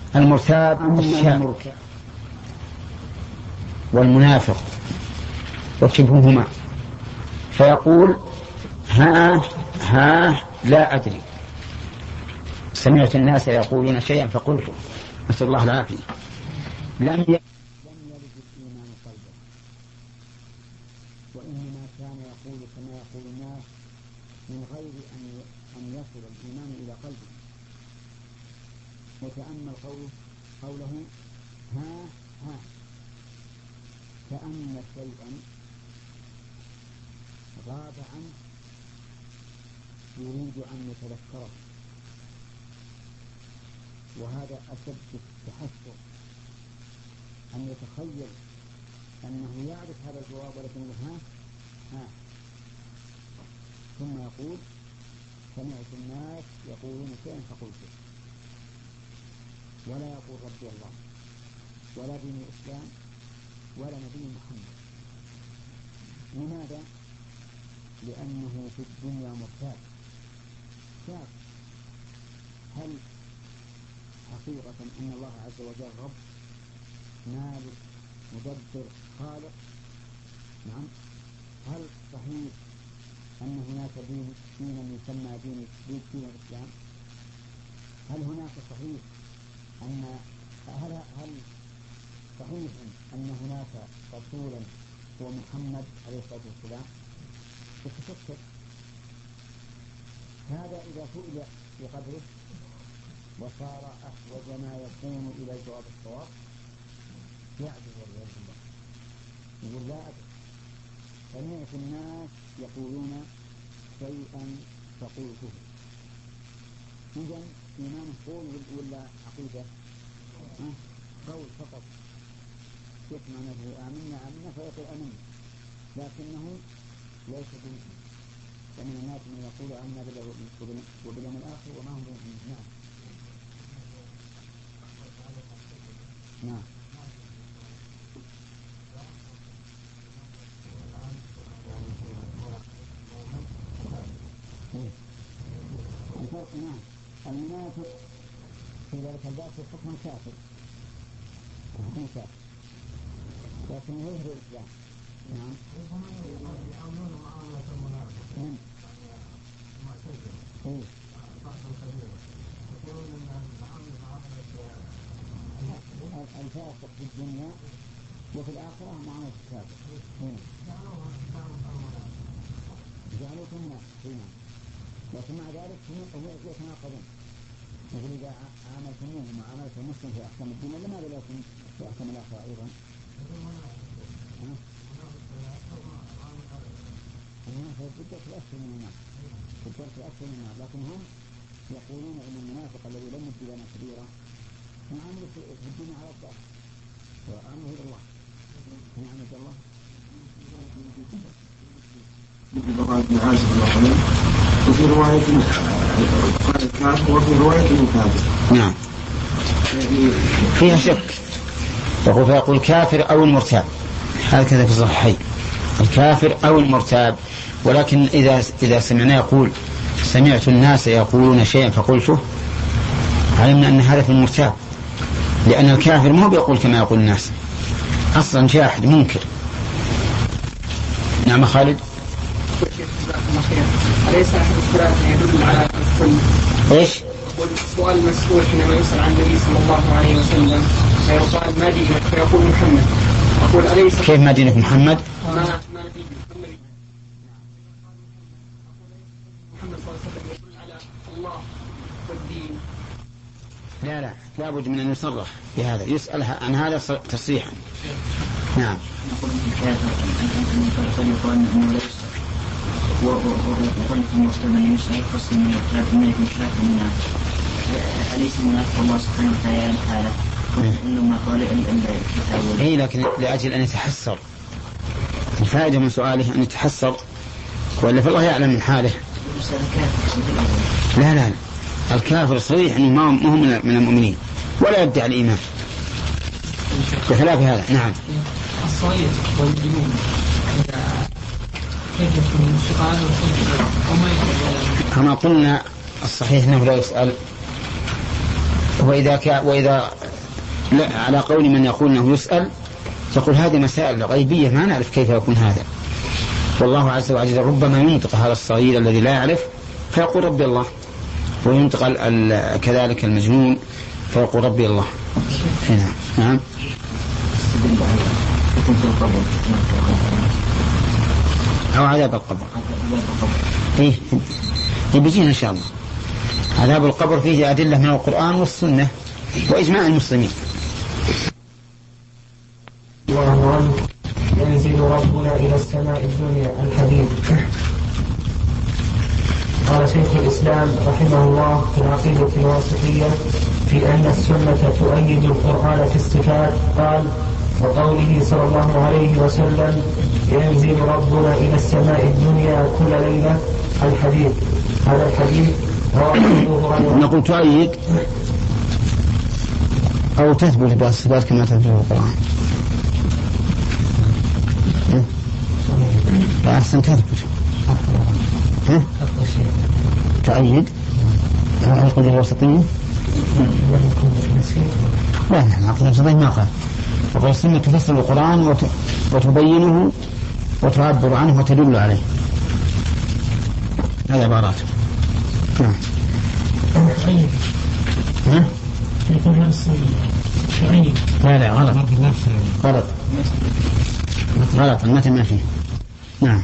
المرتاب الشاك والمنافق وشبههما، فيقول ها لا أدري، سمعت الناس يقولون شيئا فقلت، نسأل الله العافية. لم يلد الإيمان قلبا، وإنما كان يقول كما يقول الناس من غير أن يصل الإيمان إلى قلبه. وتأمل قوله ها كأن شيئا غاب عنه يريد أن يتذكره، وهذا أشد التحسر، أن يتخيل أنه يعرف هذا الجواب ولكن ها ثم يقول سمعت الناس يقولون شيئا فقلته، ولا يقول ربي الله ولا دين الإسلام ولا نبي محمد. لماذا؟ لأنه في الدنيا مرتاب شاك، هل حقيقة أن الله عز وجل رب مالك مدبر خالق؟ نعم. هل صحيح أن هناك دينا يسمى دين الإسلام؟ هل هناك صحيح هل صحيح أن هناك رسولا هو محمد عليه الصلاة والسلام؟ يتفكر هذا إذا سئل في قدره وصار أحوج ما يكون إلى الجواب الصواب يعجز والعياذ بالله، يقول لا أدري، سمعت الناس يقولون شيئا فقلته. إذن إيمان قول ولا عقيدة؟ قول فقط، يسمع نفسه آمنا فيقول آمنا، لكنه ليس بمؤمن. ومن الناس من يقول آمنا بالله وباليوم الآخر وما هم بمؤمنين. نعم. الفرق نعم، المنافق في ذلك الباب حكم كافر، لكن يظهر الإسلام. نعم. الفاسق في الدنيا وفي الآخرة معاملة الكافر. جعلوا ثم لكن مع ذلك هم يتناقضون. مثل إذا عاملتموه معاملة المسلم في أحكام الدنيا لماذا لا يكون في أحكام الآخرة أيضا؟ المنافق في الدرك الأكثر من النار، لكن هم يقولون إن المنافق الذي لم يبدي لنا كبيرة معاملة في الدنيا على الضعف وأمره إلى الله. نعم الله. وفي رواية قال الكافر وفي رواية المكافر. نعم فيها شك، فيقول الكافر أو المرتاب، هكذا في الصحيحين الكافر أو المرتاب. ولكن إذا سمعنا يقول سمعت الناس يقولون شيئا فقلته، علمنا أن هذا في المرتاب، لأن الكافر ما هو بيقول كما يقول الناس، أصلا جاحد منكر. نعم خالد. أليس أحد الثلاثة يدل على الكل؟ إيش؟ سؤال المسؤول حينما يسأل عن النبي صلى الله عليه وسلم فيقال ما دينك؟ فيقول محمد. أقول أليس كيف ما دينك محمد؟ ما دينك محمد صلى الله عليه وسلم يدل على الله والدين. لا بد من أن يصرح بهذا، يسأل عن هذا تصريحا. نعم. نقول الكافر أن يقال أنه ليس وقلت المسلم يسعي خصم من الكافر من الكافر من أليس منافق الله سبحانه وتعالى حاله إنما قال الكتاب. إيه، لكن لأجل أن يتحسر، الفائدة من سؤاله أن يتحسر، ولا فالله يعلم من حاله. لا الكافر صريح أنه ما هو من المؤمنين ولا يدعي الإيمان بخلاف هذا. نعم. الصغير والجنون كيف يكون السؤال وما يكون؟ كما قلنا الصحيح أنه لا يسأل وإذا على قول من يقول أنه يسأل تقول هذه مسائل غيبية ما نعرف كيف يكون هذا، والله عز وجل ربما ينطق هذا الصغير الذي لا يعرف فيقول ربي الله، وينطق كذلك المجنون فيقول ربي الله. نعم. أو عذاب القبر. إيه بيجينا إن شاء الله. عذاب القبر فيه أدلة من القرآن والسنة وإجماع المسلمين. ينزل ربنا إلى السماء الدنيا الحديث. قال شيخ الإسلام رحمه الله في العقيدة الواسطية في أن السنة تؤيد القرآن في الصفات، قال وقوله صلى الله عليه وسلم ينزل ربنا إلى السماء الدنيا كل ليلة الحديث. هذا الحديث نقول تؤيد أو تثبت بالصفات كما تثبت القرآن. لا أحسن تثبت. تؤيد العقيدة الوسطية. لا العقيدة الوسطية ما قال، وقال السنة تفسر القرآن وتبينه وتعبر عنه وتدل عليه. هذا عباراته. لا غلط المتن ما فيه. نعم.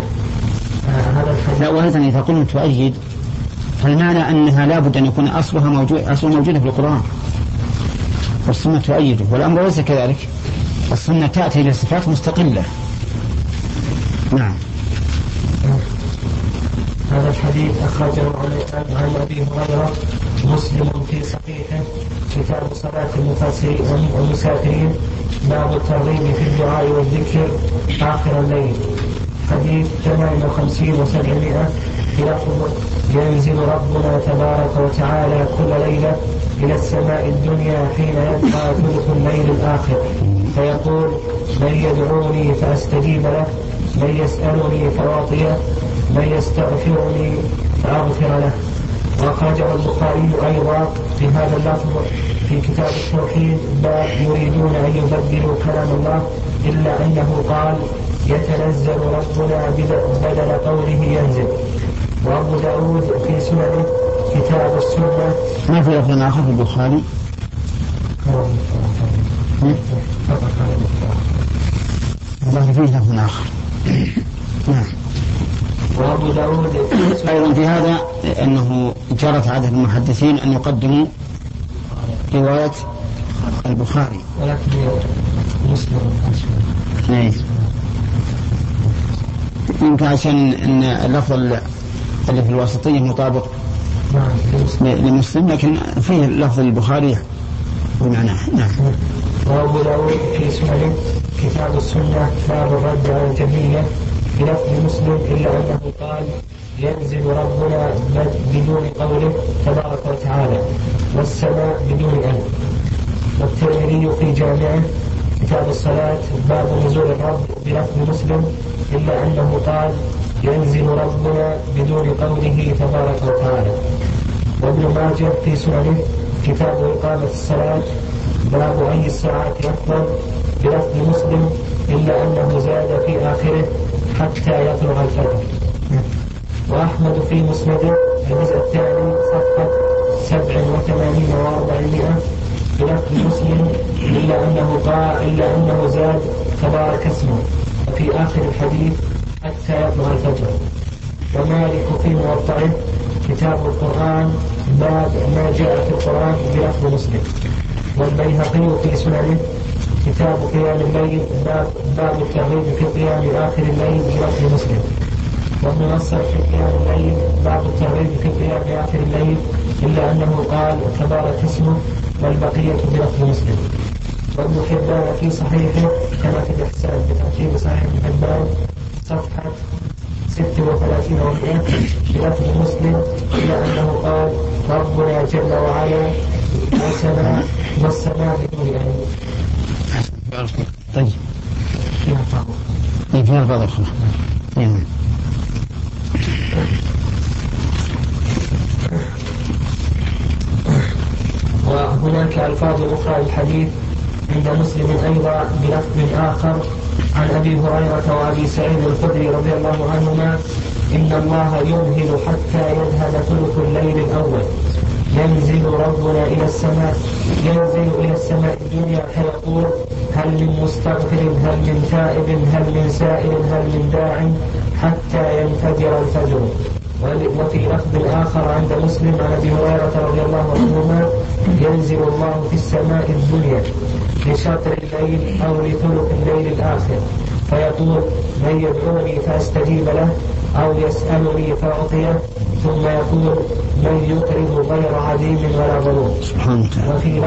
لا وأيضا إذا قلنا تؤيد فالمعنى أنها لا بد أن يكون أصلها موجودة في القرآن، والسنة تؤيده، والأمر ليس كذلك، السنة تأتي لصفات مستقلة. نعم. هذا الحديث أخرجه عن أبي هريرة مسلم في صحيحه كتاب صلاة المسافرين باب الترغيب في الدعاء والذكر آخر الليل، حديث 58 و700 يقول ينزل ربنا تبارك وتعالى كل ليلة إلى السماء الدنيا حين يبقى ثلث الليل الآخر فيقول من يدعوني فأستجيب له، من يسألني فأعطيه، من يستغفرني فأغفر له. وأخرجه البخاري أيضا بهذا اللفظ في كتاب التوحيد باب يريدون أن يبدلوا كلام الله إلا أنه قال يتنزل ربنا بدل قوله ينزل. وأبو داود في سننه كتاب السنة. ما في لفظ آخر في البخاري؟ الله فيه لفظ آخر. وأبو داود أيضا في هذا أنه جرت عادة المحدثين أن يقدموا رواية البخاري ولكن مسلم. يمكن عشان أن اللفظ اللي في الواسطية مطابق لمسلم، لكن فيه لفظ البخاري بمعناه. نعم. وأبو داود في سننه كتاب السنة باب الرد على الجهمية بلفظ مسلم إلا أنه قال ينزل ربنا بدون قوله تبارك وتعالى والسماء بدون أن. والترمذي في جامعه كتاب الصلاة باب نزول الرب بلفظ مسلم إلا أنه قال ينزل ربنا بدون قوله تبارك وتعالى. وابن ماجه في سننه كتاب إقامة الصلاة باب أي الساعات أفضل بلفظ مسلم إلا أنه زاد في آخره حتى يطلع الفجر. وأحمد في مسنده الجزء الثاني صفحة 87 و400 بلفظ مسلم إلا أنه زاد تبارك اسمه وفي آخر الحديث حتى يطلع الفجر. ومالك في موطئه كتاب القرآن باب ما جاء في القرآن بلفظ مسلم. والبيهقي في سننه كتاب قيام الليل باب الترغيب في قيام آخر الليل بلفظ مسلم. وابن نصر في قيام الليل باب الترغيب في قيام آخر الليل إلا أنه قال تبارك اسمه والبقية بلفظ مسلم. وابن حبان في صحيحه كما في الإحسان بترتيب صحيح ابن حبان صفحة 36 و100 بلفظ مسلم إلا أنه قال ربنا جل وعلا والسماء بدون أن. طيب فيها الفاظ أخرى. وهناك ألفاظ أخرى للحديث عند مسلم أيضا بلفظ آخر عن أبي هريرة وأبي سعيد الخدري رضي الله عنهما: إن الله يمهل حتى يذهب ثلث الليل الأول، ينزل ربنا إلى السماء الدنيا فيقول: هل من مستغفر، هل من تائب، هل من سائل، هل من داع، حتى ينفجر الفجر. وفي لفظ آخر عند مسلم عن أبي هريرة رضي الله عنهما: ينزل الله في السماء الدنيا لشطر الليل أو لثلث الليل الآخر فيقول: من يدعوني فأستجيب له، أو يسألني فأعطيه، ثم يقول: من يقرض غير عديم ولا ظلوم. وفي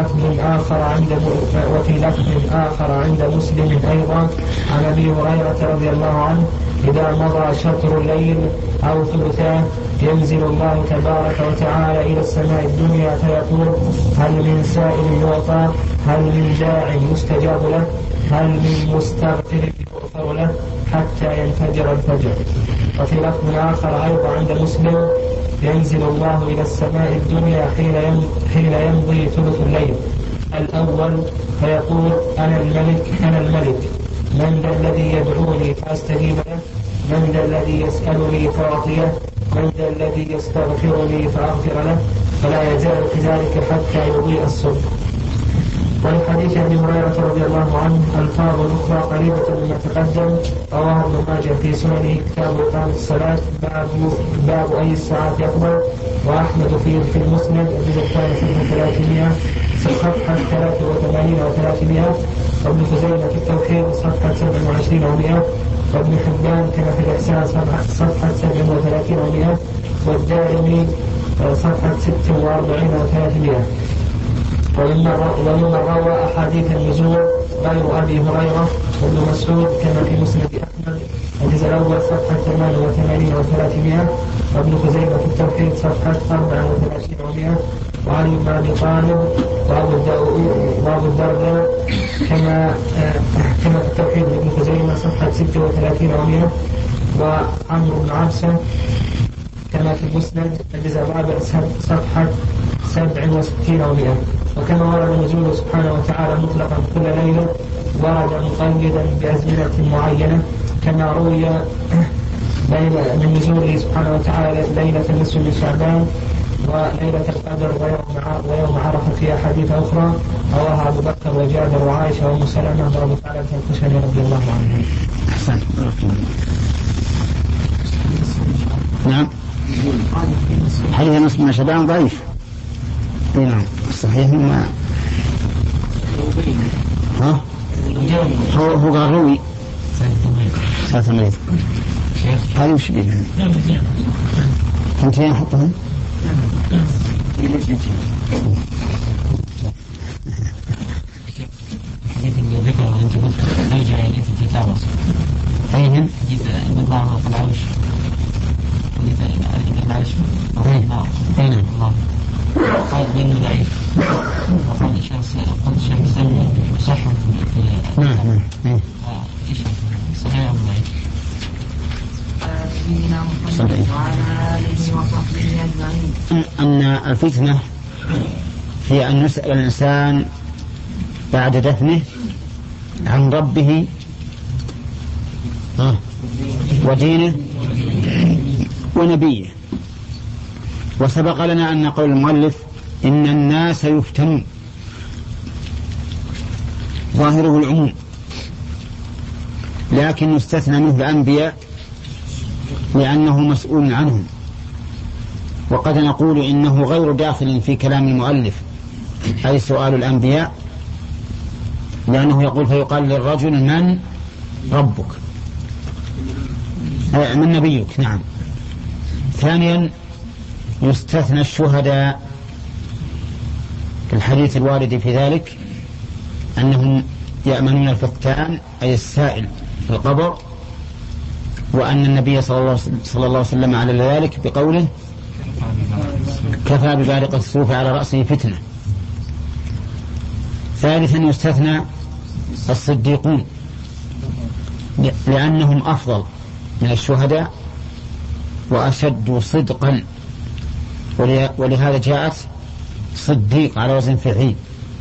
لفظ آخر عند مسلم أيضا عن أبي هريرة رضي الله عنه: إذا مضى شطر الليل أو ثلثاه ينزل الله تبارك وتعالى إلى السماء الدنيا فيقول: هل من سائل يعطى، هل من داع يستجاب له، هل من مستغفر يغفر له، حتى ينفجر الفجر. وفي لفظ آخر أيضا عند مسلم: ينزل الله إلى السماء الدنيا حين يمضي ثلث الليل الأول فيقول: أنا الملك، من ذا الذي يدعوني فأستجيب له، من ذا الذي يسألني فأعطيه، من ذا الذي يستغفرني فأغفر له، فلا يزال كذلك حتى يضيء الصبح. ولحديث أبي هريرة رضي الله عنه ألفاظ أخرى قريبة مما تقدم، رواه ابن ماجه في سننه كتاب إقامة الصلاة باب أي الساعات أفضل، وأحمد في المسند الجزء الثاني صفحة 300 صفحة 83 و300، وابن خزيمة في التوحيد صفحة 27 و100، وابن حبان كما في الإحسان صفحة 37 و100، والدارمي صفحة 46 و300. ومن روى أحاديث النزول غير أبي هريرة وابن مسعود كما في مسند أحمد الجزء الأول صفحة 88 و300، وابن خزيمة في التوحيد صفحة 34 و100، وعلي بن أبي طالب وأبو الدرداء كما في التوحيد ابن خزيمة صفحة 36 و100، وعمرو بن عبسة كما في المسند الجزء الرابع صفحة 67 و100. وكما ورد نزوله سبحانه وتعالى مطلقا كل ليلة ورد مقيدا بأزمنة معينة، كما روي من نزوله سبحانه وتعالى ليلة النصف من شعبان وليلة القدر ويوم عرفة في أحاديث أخرى رواها أبو بكر وجابر وعائشة وأم سلمة وأبو ثعلبة الخشني رضي الله عنه. أحسن. نعم. حديث النصف من شعبان ضعيف. نعم صحيح. ما هو قال روي ثلاثة مريض هذه وش بيها انتين حطها حديث اللي ذكره انت قلت رجع اليه في الكتاب ايهم حديث ان الله فوق العرش حديث العرش اين الله قال بأنه ضعيف وقال الشيخ سلمي صحيح في إيش صحيح أو ضعيف؟ أن الفتنة هي أن يسأل الإنسان بعد دفنه عن ربه ودينه ونبيه. وسبق لنا أن قول المؤلف إن الناس يفتنون ظاهره العموم، لكن يستثنى منه الأنبياء لأنه مسؤول عنهم. وقد نقول إنه غير داخل في كلام المؤلف أي سؤال الأنبياء، لأنه يقول فيقال للرجل من ربك من نبيك. نعم. ثانيا يستثنى الشهداء في الحديث الوارد في ذلك أنهم يأمنون الفتان أي السائل في القبر، وأن النبي صلى الله عليه وسلم على ذلك بقوله كفى ببارق السيوف على رأسه فتنة. ثالثا يستثنى الصديقون لأنهم أفضل من الشهداء وأشد صدقا، ولهذا جاءت صديق على وزن فعيل.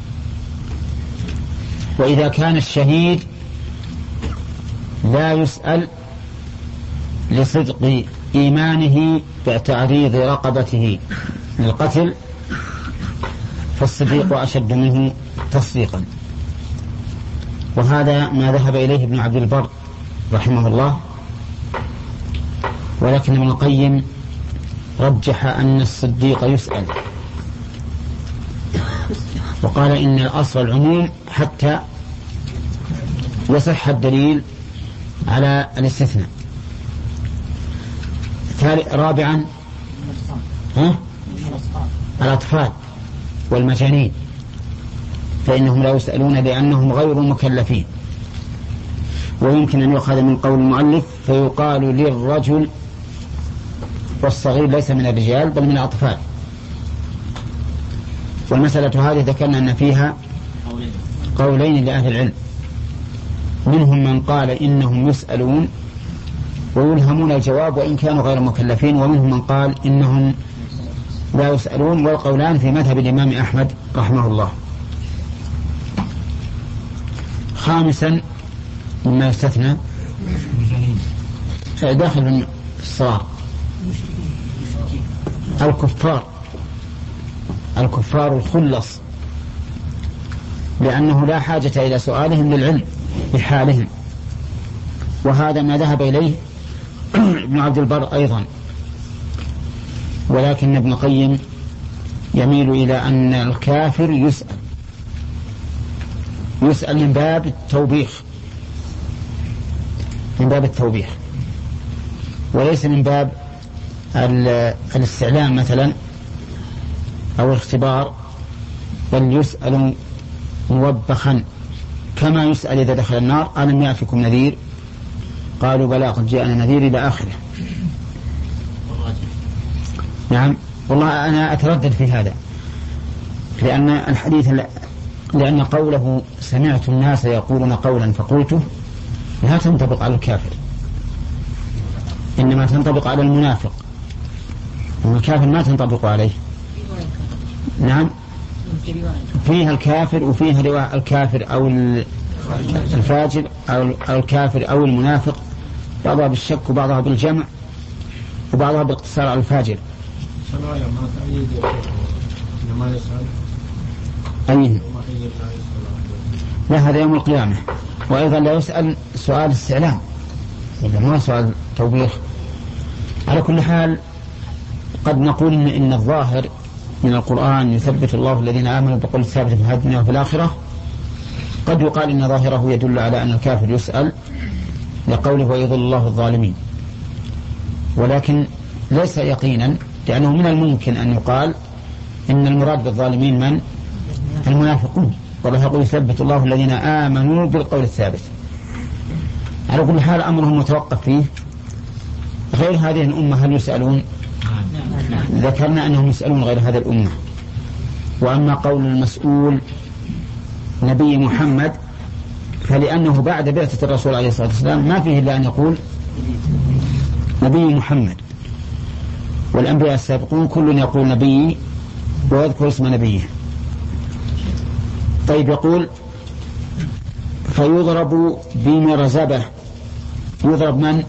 وإذا كان الشهيد لا يسأل لصدق إيمانه بتعريض رقبته للقتل فالصديق أشد منه تصديقا. وهذا ما ذهب إليه ابن عبد البر رحمه الله، ولكن ابن القيم رجح أن الصديق يسأل، وقال إن الأصل العموم حتى يصح الدليل على الاستثناء. رابعا الأطفال والمجانين فإنهم لا يسألون لأنهم غير مكلفين. ويمكن أن يؤخذ من قول المؤلف فيقال للرجل، والصغير ليس من الرجال بل من الأطفال. والمسألة هذه ذكرنا أن فيها قولين لأهل العلم، منهم من قال إنهم يسألون ويلهمون الجواب وإن كانوا غير مكلفين، ومنهم من قال إنهم لا يسألون، والقولان في مذهب الإمام أحمد رحمه الله. خامسا مما يستثنى داخل الصغار الكفار الخلص، لأنه لا حاجة إلى سؤالهم للعلم بحالهم، وهذا ما ذهب إليه ابن عبد البر أيضا. ولكن ابن القيم يميل إلى أن الكافر يسأل من باب التوبيخ، وليس من باب الاستعلام مثلا أو الاختبار، بل يسأل موبخا كما يسأل إذا دخل النار: ألم يأتكم نذير؟ قالوا بلى قد جاءنا نذير إلى آخره. نعم، والله أنا أتردد في هذا، لأن الحديث لأن قوله سمعت الناس يقولون قولا فقلته لا تنطبق على الكافر، إنما تنطبق على المنافق، والكافر ما تنطبق عليه. نعم، فيها الكافر وفيها رواية الكافر أو الفاجر أو الكافر أو المنافق، بعضها بالشك وبعضها بالجمع وبعضها بالاقتصار على الفاجر. أيه؟ لا، هذا يوم القيامة. وأيضا لا يسأل سؤال استعلام، إذا ما سؤال توبيخ. على كل حال قد نقول إن الظاهر من القرآن يثبت الله الذين آمنوا بقول الثابت في الدنيا وفي الآخرة. قد يقال إن ظاهره يدل على أن الكافر يسأل لقوله ويضل الله الظالمين، ولكن ليس يقينا، لأنه من الممكن أن يقال إن المراد بالظالمين من؟ المنافقون، والله يقول يثبت الله الذين آمنوا بالقول الثابت. على كل حال أمرهم متوقف فيه. غير هذه الأمة هل يسألون؟ ذكرنا أنهم يسألون غير هذه الأمة. وأما قول المسؤول نبي محمد فلأنه بعد بعثة الرسول عليه الصلاة والسلام ما فيه إلا أن يقول نبي محمد، والأنبياء السابقون كل يقول نبي ويذكر اسم نبيه. طيب، يقول فيضرب بمرزبة. يضرب من؟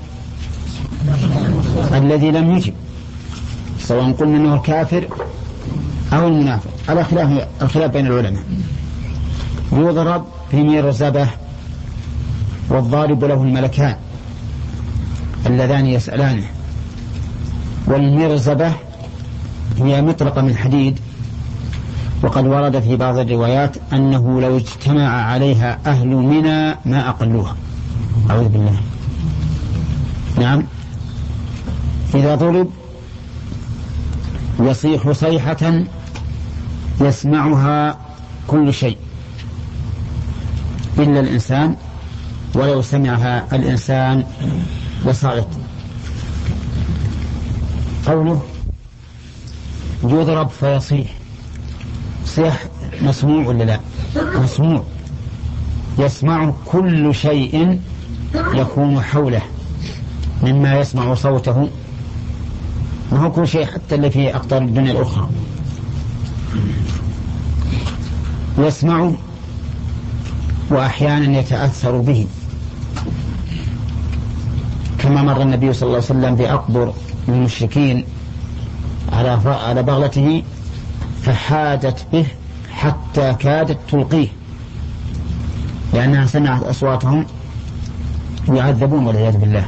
الذي لم يجب، سواء قلنا أنه الكافر أو المنافق، على الخلاف بين العلماء. يضرب بمرزبة، والضارب له الملكان اللذان يسألانه. والمرزبة هي مطرقة من حديد، وقد ورد في بعض الروايات أنه لو اجتمع عليها أهل منى ما أقلوها. أعوذ بالله. نعم، إذا ضرب يصيح صيحة يسمعها كل شيء إلا الإنسان، ولو سمعها الإنسان لصعد. قوله يضرب فيصيح، صيح مسموع ولا لا؟ مسموع، يسمع كل شيء يكون حوله مما يسمع صوته، ما هو كل شيء حتى اللي في أقطار الدنيا الأخرى. يسمع وأحيانا يتأثر به، كما مر النبي صلى الله عليه وسلم بأقبر المشركين على بغلته فحادت به حتى كادت تلقيه، لأنها سمعت أصواتهم يعذبون والعياذ بالله.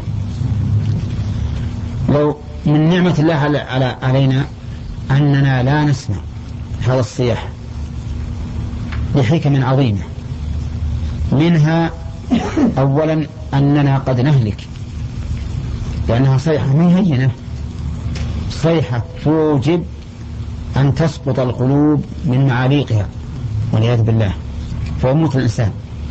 لو من نعمة الله علينا أننا لا نسمع هذا الصياح لحكم عظيمة، منها أولا أننا قد نهلك، لأنها صيحة مهينة، صيحة توجب أن تسقط القلوب من معاليقها والعياذ بالله فيموت الإنسان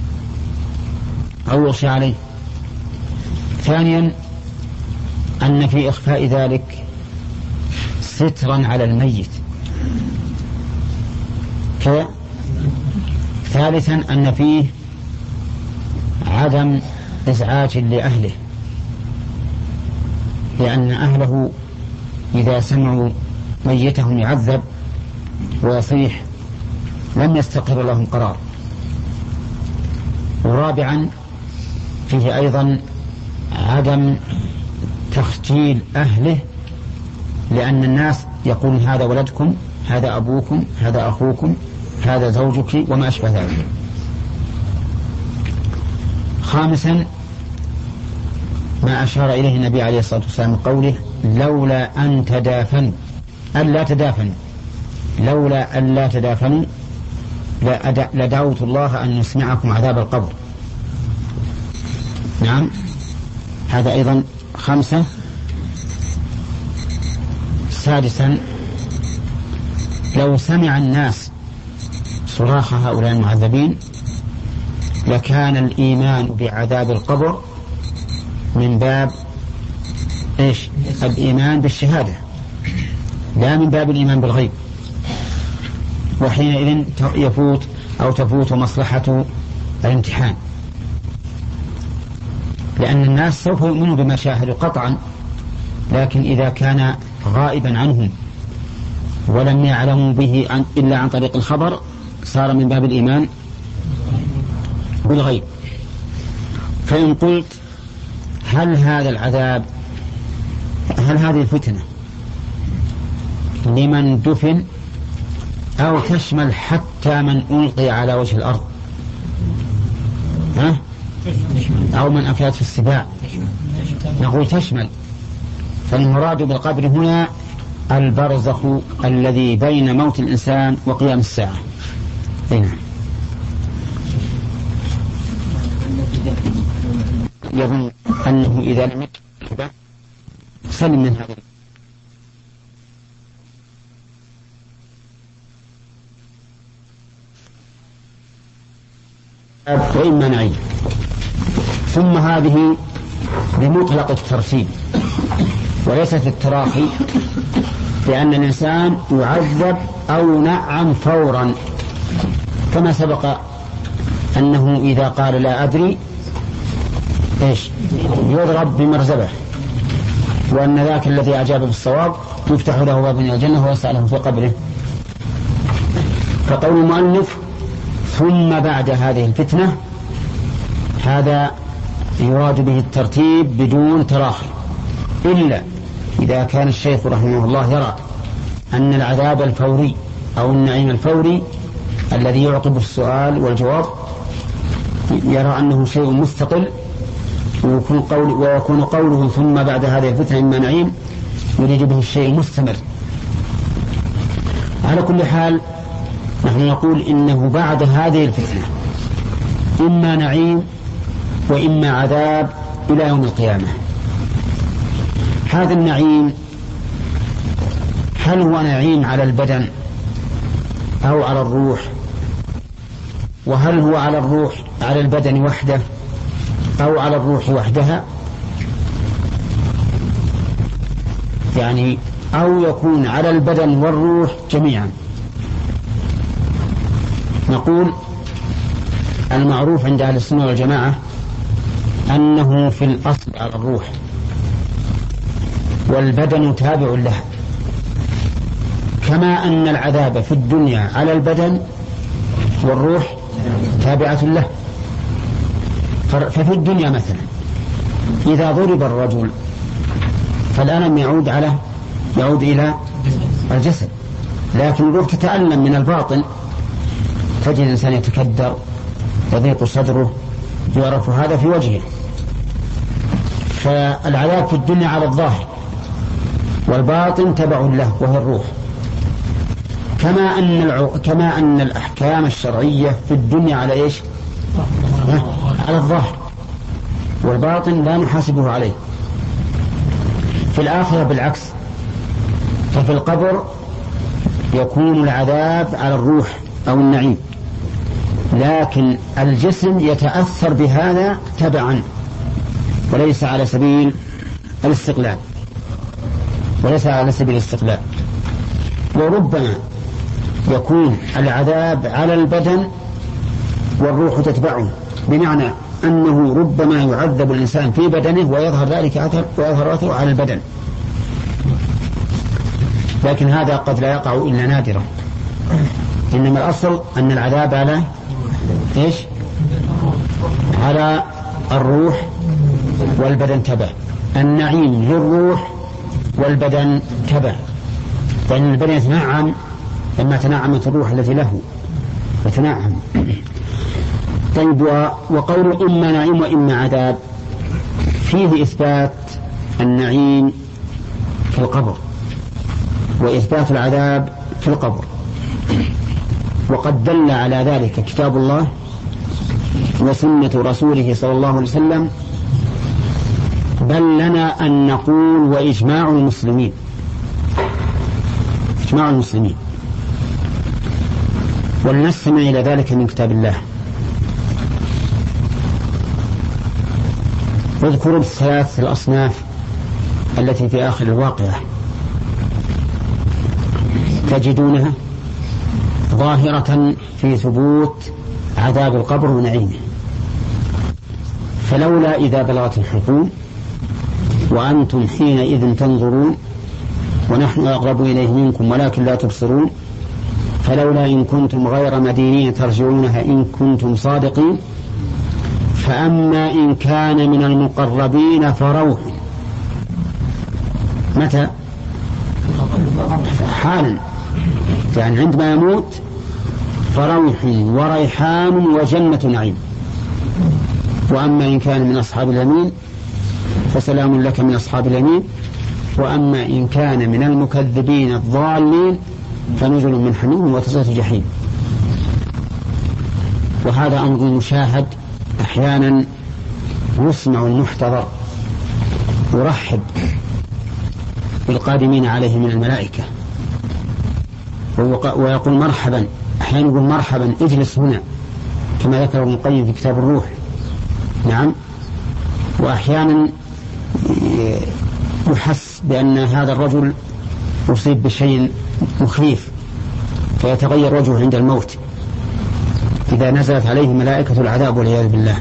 أو يغشى عليه. ثانيا أن في إخفاء ذلك سترا على الميت. ثالثا أن فيه عدم إزعاج لأهله، لأن أهله إذا سمعوا ميتهم يعذب ويصيح لم يستقر لهم قرار. ورابعا فيه أيضا عدم تخجيل أهله، لأن الناس يقولون هذا ولدكم، هذا أبوكم، هذا أخوكم، هذا زوجك وما أشبه ذلك. خامسا ما أشار إليه النبي عليه الصلاة والسلام قوله لولا أن تدافنوا ألا تدافنوا، لولا أن لا تدافنوا لدعوت الله أن يسمعكم عذاب القبر. نعم، هذا أيضا خمسة. سادسا لو سمع الناس صراخ هؤلاء المعذبين لكان الإيمان بعذاب القبر من باب إيش؟ الإيمان بالشهادة، لا من باب الإيمان بالغيب، وحينئذ يفوت أو تفوت مصلحة الامتحان، لأن الناس سوف يؤمنوا بما شاهدوا قطعا، لكن إذا كان غائبا عنهم ولم يعلموا به إلا عن طريق الخبر صار من باب الإيمان بالغيب. فإن قلت هل هذا العذاب، هل هذه الفتنة لمن دفن أو تشمل حتى من ألقي على وجه الأرض أو من أكلت في السباع؟ نقول تشمل، فالمراد بالقبر هنا البرزخ الذي بين موت الإنسان وقيام الساعة. هنا يظن أنه إذا لم يكن سلم من هذا وإما نعيم. ثم هذه بمطلق الترتيب وليست التراخي، لأن الإنسان يعذب أو نعم فورا، كما سبق أنه إذا قال لا أدري إيش يضرب بمرزبة، وأن ذاك الذي أجاب بالصواب يفتح له باب من الجنة ويسأله في قبره. فقول المؤلف ثم بعد هذه الفتنة هذا يراد به الترتيب بدون تراخي، إلا إذا كان الشيخ رحمه الله يرى أن العذاب الفوري أو النعيم الفوري الذي يعقب السؤال والجواب يرى أنه شيء مستقل، ويكون قوله ثم بعد هذه الفتنة إما نعيم يريد به الشيء المستمر. على كل حال نحن نقول إنه بعد هذه الفتنة إما نعيم وإما عذاب إلى يوم القيامة. هذا النعيم هل هو نعيم على البدن أو على الروح؟ وهل هو على الروح على البدن وحده أو على الروح وحدها؟ يعني أو يكون على البدن والروح جميعا. نقول المعروف عند أهل السنة والجماعة أنه في الأصل على الروح، والبدن تابع له، كما أن العذاب في الدنيا على البدن والروح تابعة له. ففي الدنيا مثلا إذا ضرب الرجل فالألم يعود إلى الجسد، لكن الروح تتألم من الباطن، تجد الإنسان يتكدر، يضيق صدره، يعرف هذا في وجهه. فالعذاب في الدنيا على الظاهر، والباطن تبع له وهي الروح. كما أن الأحكام الشرعية في الدنيا على إيش؟ على الظاهر، والباطن لا نحاسبه عليه. في الآخرة بالعكس، ففي القبر يكون العذاب على الروح أو النعيم، لكن الجسم يتأثر بهذا تبعا وليس على سبيل الاستقلال، وربما يكون العذاب على البدن والروح تتبعه، بمعنى أنه ربما يعذب الإنسان في بدنه ويظهر ذلك أثره على البدن، لكن هذا قد لا يقع إلا نادرا. إنما الأصل أن العذاب على إيش؟ على الروح والبدن تبع، النعيم للروح والبدن تبع، لأن البدن يتنعم لما تنعمت الروح التي له يتنعم. طيب، وقول إما نعيم وإما عذاب فيه إثبات النعيم في القبر وإثبات العذاب في القبر، وقد دل على ذلك كتاب الله وسنة رسوله صلى الله عليه وسلم، بل لنا أن نقول وإجماع المسلمين، ولنستمع إلى ذلك من كتاب الله. واذكروا الثلاث الأصناف التي في آخر الواقعة تجدونها ظاهرة في ثبوت عذاب القبر ونعيمه. فلولا إذا بلغت الحلقوم وأنتم حينئذ تنظرون ونحن أقرب إليه منكم ولكن لا تبصرون، فلولا إن كنتم غير مدينين ترجعونها إن كنتم صادقين، فأما إن كان من المقربين فروح. متى؟ حالا، يعني عندما يموت، فروح وريحان وجنة نعيم. وأما إن كان من أصحاب اليمين فسلام لك من أصحاب اليمين، وأما إن كان من المكذبين الضالين فنزل من حميم وتصلية جحيم. وهذا أمر مشاهد، أحيانا يسمع المحتضر يرحب بالقادمين عليه من الملائكة ويقول مرحبا، أحيانا يقول مرحبا اجلس هنا، كما ذكر ابن القيم في كتاب الروح. نعم. وأحيانا يحس بأن هذا الرجل أصيب بشيء مخيف فيتغير وجهه عند الموت إذا نزلت عليه ملائكة العذاب والعياذ بالله.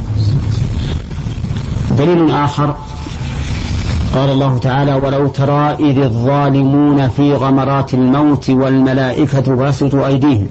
دليل آخر قال الله تعالى: ولو ترى إذ الظالمون في غمرات الموت والملائكة باسطوا أيديهم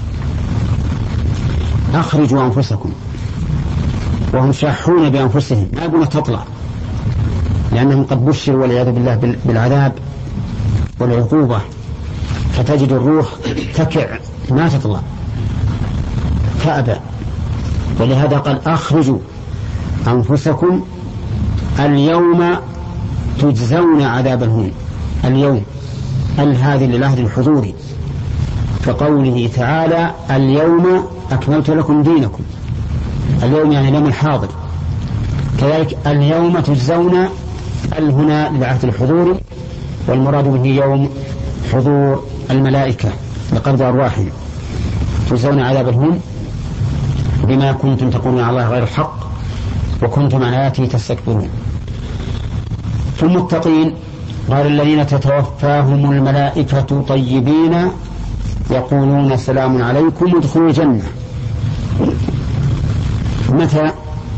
أخرجوا أنفسكم، وهم شاحون بأنفسهم ما يبون تطلع، لأنهم قد بشروا والعياذ بالله بالعذاب والعقوبة، فتجد الروح تكع ما تطلع فأبى. ولهذا قال: أخرجوا أنفسكم اليوم تجزون عذاب الهون. اليوم هذه للعهد الحضوري، كقوله تعالى: اليوم أكملت لكم دينكم. اليوم يعني اليوم الحاضر. كذلك اليوم تجزون هنا للعهد الحضوري، والمراد به يوم حضور الملائكة لقبض أرواحهم. تجزون عذاب الهون بما كنتم تقولون على الله غير الحق وكنتم عن آياته تستكبرون. في المتقين قال: الذين تتوفاهم الملائكة طيبين يقولون سلام عليكم ادخلوا الجنة. متى؟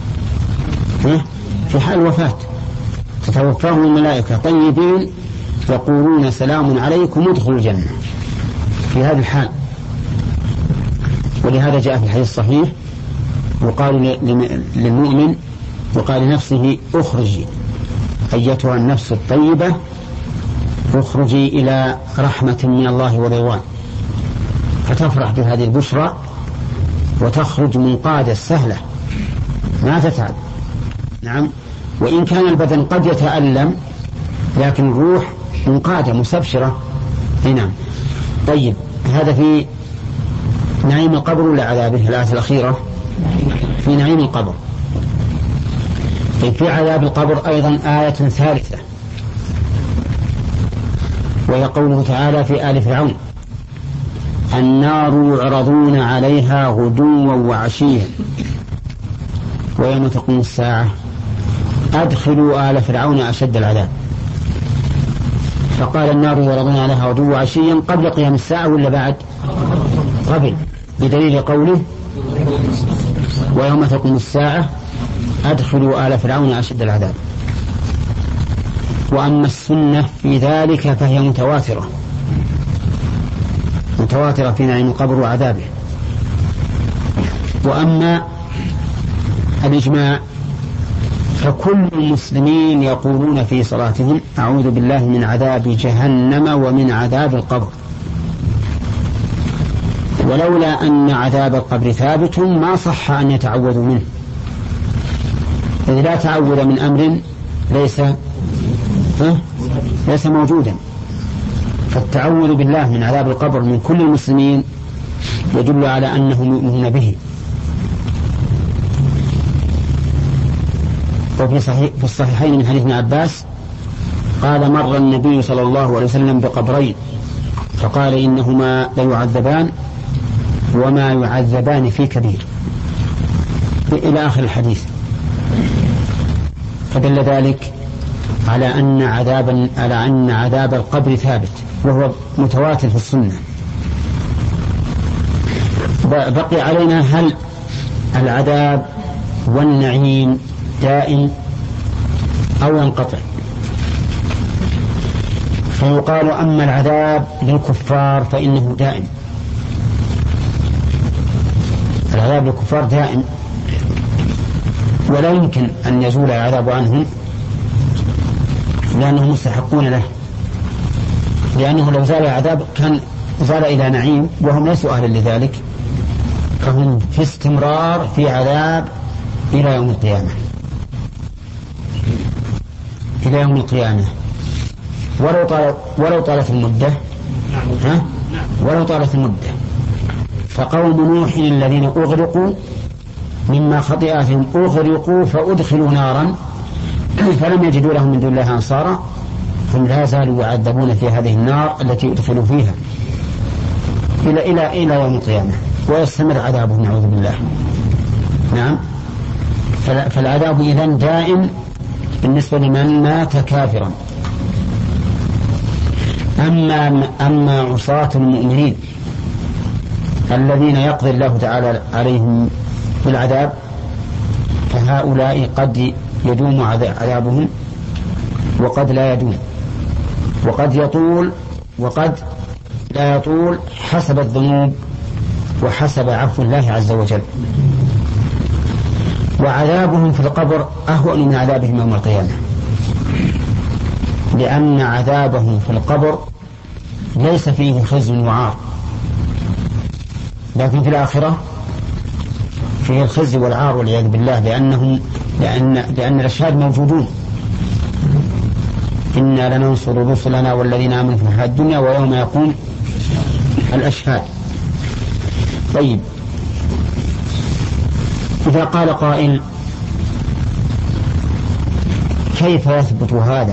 في حال الوفاة تتوفاهم الملائكة طيبين يقولون سلام عليكم ادخلوا الجنة، في هذه الحال. ولهذا جاء في الحديث الصحيح يقال للمؤمن وقال لنفسه اخرجي أيتها النفس الطيبة اخرجي إلى رحمة من الله ورضوان، فتفرح بهذه البشرى وتخرج منقادة سهلة ما تتعب. نعم، وإن كان البدن قد يتألم لكن الروح منقادة مستبشرة. نعم. طيب، هذا في نعيم القبر ولا عذابه؟ الآية الأخيرة في نعيم القبر. طيب، في عذاب القبر أيضا آية ثالثة، وهي قوله تعالى في آل فرعون: النار يعرضون عليها غدوا وعشيا ويوم تقوم الساعة أدخلوا آل فرعون أشد العذاب. فقال النار يعرضون عليها غدوا وعشيا قبل قيام الساعة ولا بعد؟ قبل، بدليل قوله ويوم تقوم الساعة أدخلوا آل فرعون أشد العذاب. وأما السنة في ذلك فهي متواترة في نعيم القبر وعذابه. وأما الإجماع فكل المسلمين يقولون في صلاتهم أعوذ بالله من عذاب جهنم ومن عذاب القبر، ولولا أن عذاب القبر ثابت ما صح أن يتعوذوا منه، إذ لا تعوذ من أمر ليس موجودا. فالتعوذ بالله من عذاب القبر من كل المسلمين يدل على أنهم يؤمنون به. وفي الصحيحين من حديث ابن عباس قال: مر النبي صلى الله عليه وسلم بقبرين فقال: إنهما ليعذبان وما يعذبان في كبير، إلى آخر الحديث. فدل ذلك على أن عذاب القبر ثابت، وهو متواتر في السنة. بقي علينا هل العذاب والنعيم دائم أو ينقطع؟ فيقال: أما العذاب للكفار فإنه دائم. العذاب للكفار دائم، ولا يمكن أن يزول العذاب عنهم لأنهم مستحقون له، لأنه لو زال العذاب كان زال إلى نعيم وهم ليسوا أهلا لذلك، فهم في استمرار في عذاب إلى يوم القيامة. ولو طالت المدة فقوم نوح الذين أغرقوا مما خطئاتهم أغرقوا فأدخلوا نارا فلم يجدوا لهم من دون الله أنصارا، هم لا زالوا يعذبون في هذه النار التي أدخلوا فيها إلى يوم القيامة، ويستمر عذابهم نعوذ بالله. نعم، فالعذاب إذن دائم بالنسبة لمن مات كافرا. أما عصاة المؤمنين الذين يقضي الله تعالى عليهم بالعذاب فهؤلاء قد يدوم عذابهم وقد لا يدوم، وقد يطول وقد لا يطول حسب الذنوب وحسب عفو الله عز وجل. وعذابهم في القبر أهون من عذابهم يوم القيامة، لأن عذابهم في القبر ليس فيه خزي وعار، لكن في الآخرة فيه الخزي والعار والعياذ بالله، لأن الأشهاد موجودون: إنا لننصر رسلنا والذين آمنوا في الحياة الدنيا ويوم يقوم الأشهاد. طيب، إذا قال قائل: كيف يثبت هذا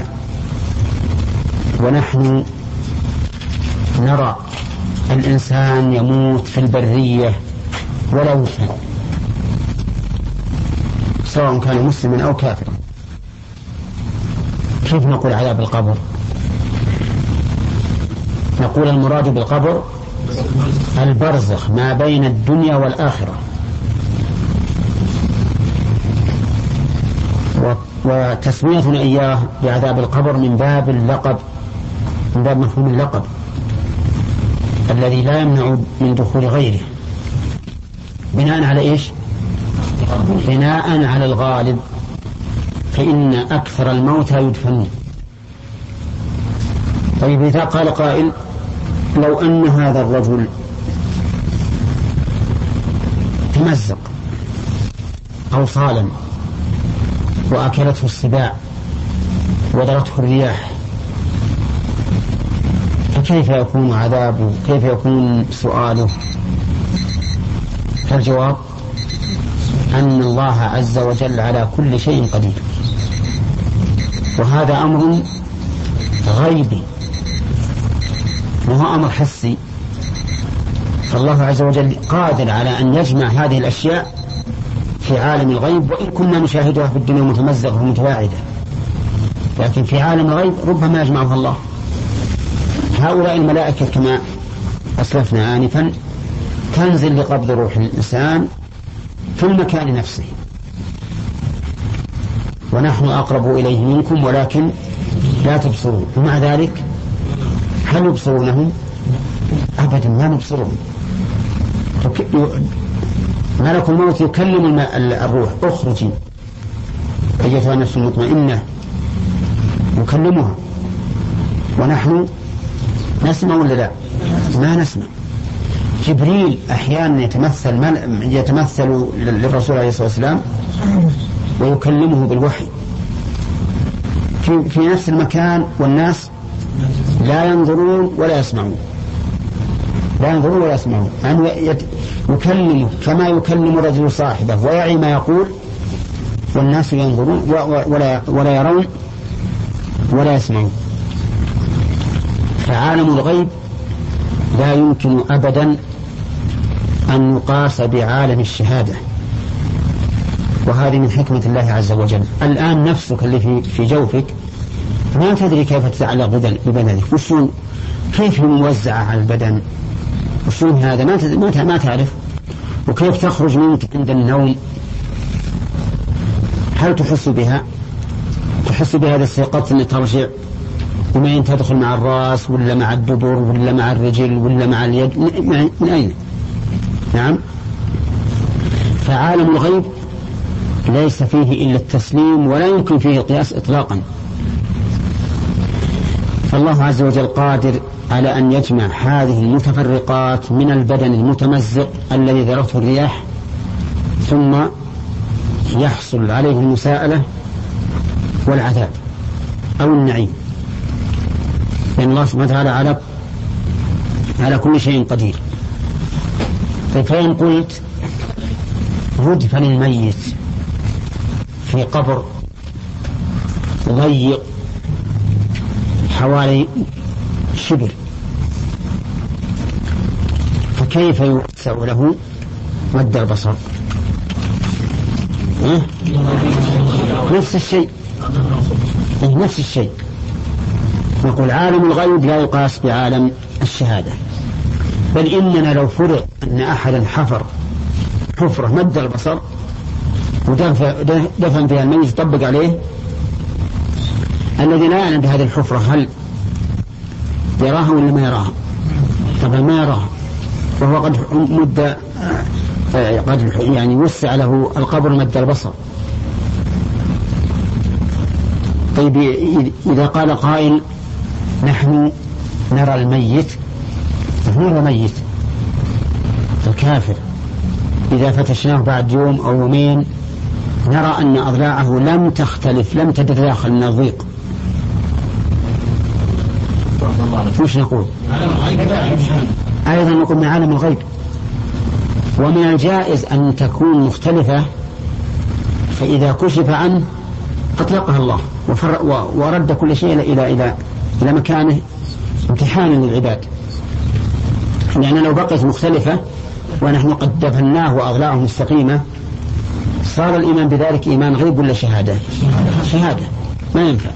ونحن نرى الإنسان يموت في البرية ولا يفهم، سواء كان مسلما أو كافرا، كيف نقول عذاب القبر؟ نقول المراد بالقبر البرزخ ما بين الدنيا والآخرة، وتسميتنا إياه بعذاب القبر من باب اللقب، من باب مفهوم اللقب الذي لا يمنع من دخول غيره. بناء على إيش؟ بناء على الغالب، فإن أكثر الموتى يدفنون. طيب إذا قال قائل لو أن هذا الرجل تمزق أو صالم وأكلته السباع وضرته الرياح، فكيف يكون عذابه؟ كيف يكون سؤاله؟ فالجواب أن الله عز وجل على كل شيء قدير، وهذا أمر غيبي وهو أمر حسي، فالله عز وجل قادر على أن يجمع هذه الأشياء في عالم الغيب، وإن كنا نشاهدها في الدنيا متمزقة ومتواعدة، لكن في عالم الغيب ربما يجمعها الله. هؤلاء الملائكة كما أسلفنا آنفا تنزل لقبض روح الإنسان في المكان نفسه، ونحن أقرب إليه منكم ولكن لا تبصرون، ومع ذلك هل يبصرونهم؟ أبدا ما نبصرهم. ملك الموت يكلم الروح اخرجي أيتها النفس المطمئنة، يكلمها، ونحن نسمع ولا لا؟ ما نسمع. جبريل أحيانا يتمثل للرسول عليه الصلاة والسلام ويكلمه بالوحي في نفس المكان، والناس لا ينظرون ولا يسمعون، يعني يكلمه كما يكلم الرجل صاحبه ويعي ما يقول، والناس ينظرون ولا يرون ولا يسمعون. فعالم الغيب لا يمكن أبدا أن يقاس بعالم الشهادة، وهذه من حكمة الله عز وجل. الآن نفسك اللي في جوفك ما تدري كيف تتعلق ببدنك، كيف موزعة على البدن، وشون هذا ما تعرف، وكيف تخرج منك عند النوم، هل تحس بها؟ تحس بهذا استيقظت أن ترجع، وما تدخل مع الرأس ولا مع الدبر ولا مع الرجل ولا مع اليد، من أين؟ نعم. فعالم الغيب ليس فيه إلا التسليم، ولا يمكن فيه القياس إطلاقا. فالله عز وجل قادر على أن يجمع هذه المتفرقات من البدن المتمزق الذي ذرته الرياح، ثم يحصل عليه المساءلة والعذاب أو النعيم، لأن الله سبحانه وتعالى على كل شيء قدير. فإن قلت يدفن الميت في قبر ضيق حوالي شبر، فكيف يوسع له مد البصر؟ نفس الشيء. نقول عالم الغيب لا يقاس بعالم الشهادة، بل إننا لو فرض أن أحدا حفر حفرة مد البصر ودفن فيها الميت يطبق عليه، الذي لا يعلم بهذه الحفرة هل يراها ولا ما يراها؟ طبعا ما يراها، وهو قد يعني وسع له القبر مد البصر. طيب إذا قال قائل نحن نرى الميت، نرى ميت الكافر إذا فتشناه بعد يوم أو يومين نرى أن أضلاعه لم تختلف، لم تتداخل من الضيق، وش نقول؟ أيضا نقول من عالم الغيب. ومن الجائز أن تكون مختلفة، فإذا كشف عنه أطلقها الله ورد كل شيء إلى مكانه امتحانا للعباد، لأن لو بقيت مختلفة ونحن قد دفناه وأضلاعه مستقيمة صار الإيمان بذلك إيمان غيب ولا شهادة؟ شهادة، ما ينفع.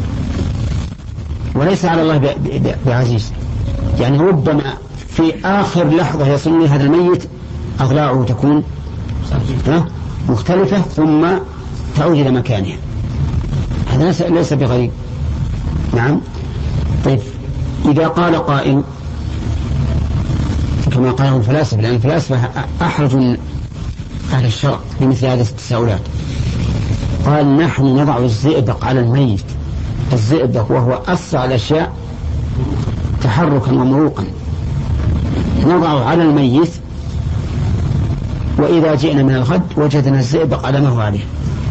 وليس على الله بعزيز، يعني ربما في آخر لحظة يصل هذا الميت أضلاعه تكون مختلفة ثم تعود إلى مكانها، هذا ليس بغريب. نعم. طيب إذا قال قائل كما قاله الفلاسفة، لأن الفلاسفة أحرج أهل الشرع بمثل هذه التساؤلات. قال نحن نضع الزئبق على الميت، الزئبق وهو أسرع الأشياء تحركا ومروقا، نضعه على الميت، وإذا جئنا من الغد وجدنا الزئبق على ما هو عليه.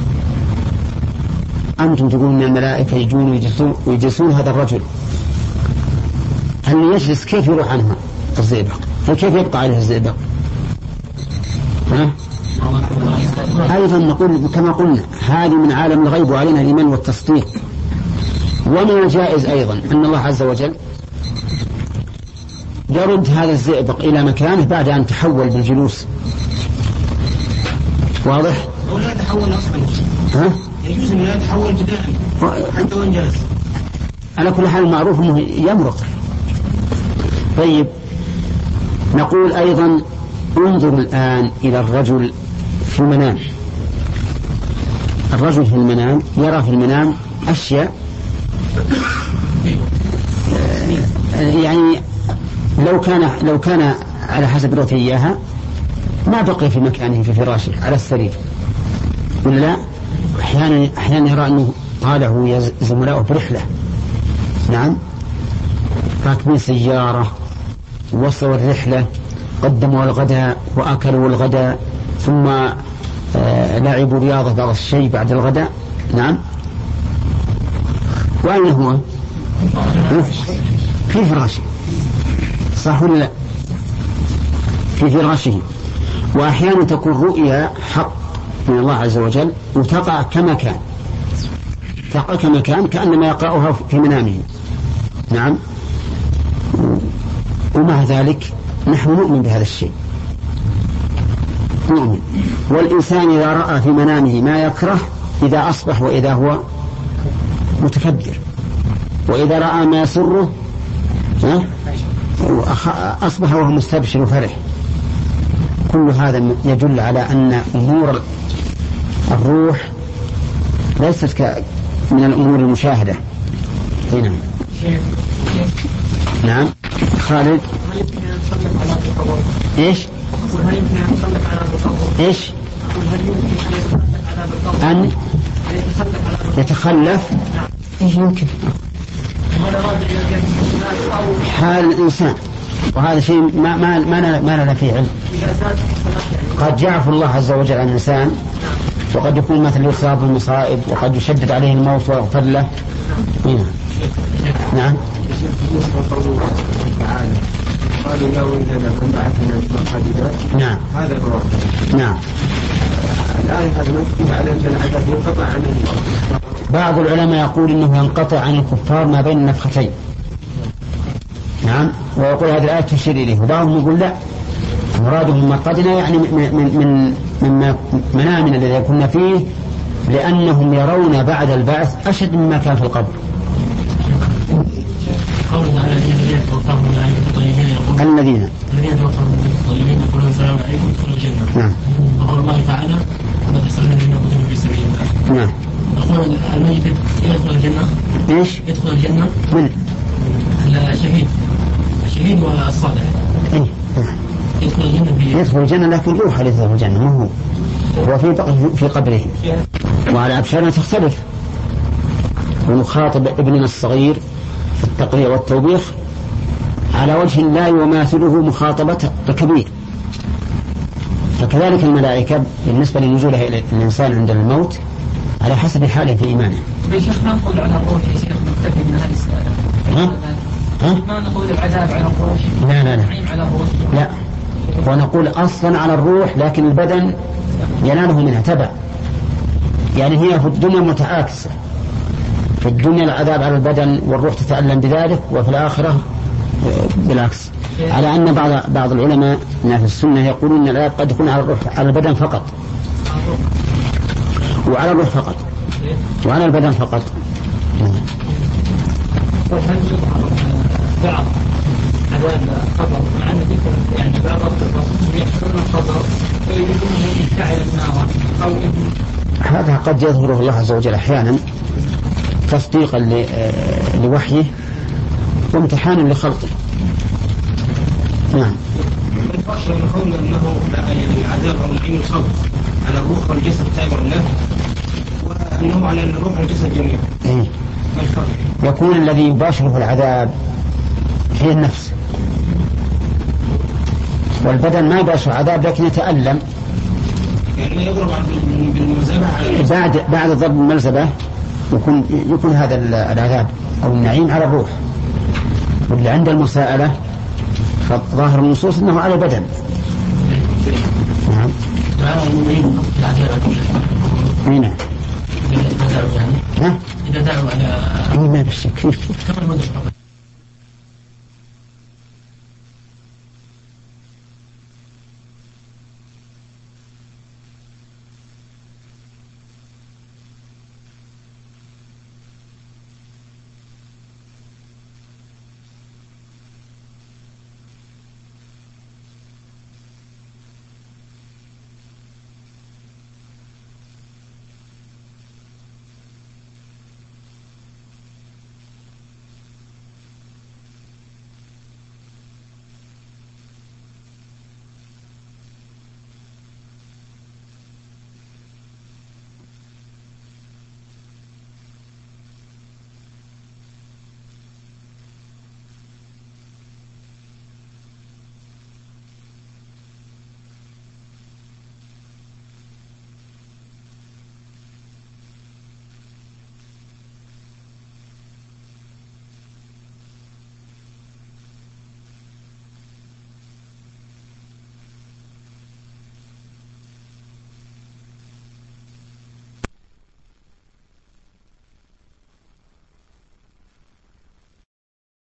أنتم تقولون أن الملائكة يجون ويجلسون هذا الرجل، هل يجلس كيف يروح عنها الزئبق؟ فكيف يبقى عليه الزئبق؟ أيضا نقول كما قلنا هذه من عالم الغيب وعلينا الإيمان والتصديق. ومن الجائز أيضا أن الله عز وجل يرد هذا الزئبق إلى مكانه بعد أن تحول بالجلوس. واضح؟ أو لا يتحول أصلا. يجوز أن لا يتحول بداخل حتى وإن جلس. على كل حال المعروف أنه يمرق. طيب نقول أيضا انظر الآن إلى الرجل في المنام. الرجل في المنام يرى في المنام أشياء يعني لو كان على حسب رؤيته إياها ما بقي في مكانه في فراشه على السرير، ولا لا؟ أحيانا يرى أنه طالع زملاءه برحلة، نعم، راكبين سيارة وصلوا الرحلة، قدموا الغداء وأكلوا الغداء، ثم لعبوا رياضة بعض الشيء بعد الغداء، نعم. وأين هو؟ في فراشه، صح ولا لا؟ في فراشه. وأحيانا تكون رؤيا حق من الله عز وجل وتقع كما كان، تقع كما كان كأنما يقرأها في منامه، نعم. ومع ذلك نحن نؤمن بهذا الشيء، نؤمن. والإنسان إذا رأى في منامه ما يكره إذا أصبح وإذا هو متكبر، وإذا رأى ما يسره أصبح وهو مستبشر وفرح. كل هذا يدل على أن أمور الروح ليست من الأمور المشاهدة. هنا نعم خالد. إيش إيش أن يتخلف؟ إيش يمكن حال الإنسان، وهذا شيء ما لنا فيه علم. قد يعفو الله عز وجل عن الإنسان، وقد يكون مثل يصاب بالمصائب، وقد يشدد عليه الموت ويغفر له. نعم. قالوا لو إننا كنا بعثنا المقادمات. نعم. هذا الروح. نعم. الآن هذا نكتب على أن العذاب ينقطع عن بعض العلماء يقول إنه ينقطع عن الكفار ما بين النفختين، نعم، ويقول هذه الآية تشير إليه. وبعضهم يقول لا، مرادهم مقادنا يعني من منامنا الذي كنا فيه، لأنهم يرون بعد البعث أشد مما كان في القبر. الذين توفوا الطيبين يقولون السلام عليكم ادخلوا الجنة. نعم. وقال الله تعالى وما تحسبن الذين قتلوا في سبيل الله. نعم. أقول الميت يدخل الجنة. إيش؟ يدخل الجنة. من؟ الشهيد والصالح. إيه. يدخل الجنة. يدخل الجنة لكن روح يدخل الجنة، ما هو في قبره. وعلى أبشارنا تختلف. ونخاطب ابننا الصغير في التقريع والتوبيخ على وجه لا يماثله مخاطبة الكبير. فكذلك الملائكة بالنسبة لنزولها إلى الإنسان عند الموت على حسب حاله في إيمانه. شيخ ما نقول على الروح يا شيخ نكتفي من هذه السؤال. ما نقول العذاب على الروح. لا النعيم على الروح. لا، ونقول أصلا على الروح، لكن البدن يناله منها تبع. يعني هي في الدنيا متعاكسة، في الدنيا العذاب على البدن والروح تتألم بذلك، وفي الآخرة بالعكس. على أن بعض العلماء من أهل السنة يقولون أن العذاب قد يكون على الروح، على البدن فقط، وعلى الروح فقط، وعلى البدن فقط. بعض عذاب القبر مع أن ذكر يعني بعض الرسول يحصلون القبر ويجدون يفتعل النار أو هذا قد يظهره الله عز وجل أحيانا تصديقا لوحيه وامتحانا لخلقه. نعم. الفرق بين قول انه العذاب او النعيم الخوف على الروح والجسد تابع له وانه على الروح والجسد جميعا. ما الفرق؟ يكون الذي يباشره العذاب هي النفس، والبدن ما يباشر عذاب لكن يتألم. يعني يضرب بالملزبة بعد ضرب الملزبة يكون هذا العذاب أو النعيم على الروح، واللي عند المساءلة فظاهر النصوص أنه على البدن. نعم. هنا إذا دعوا على ما بالشك كما المدرسة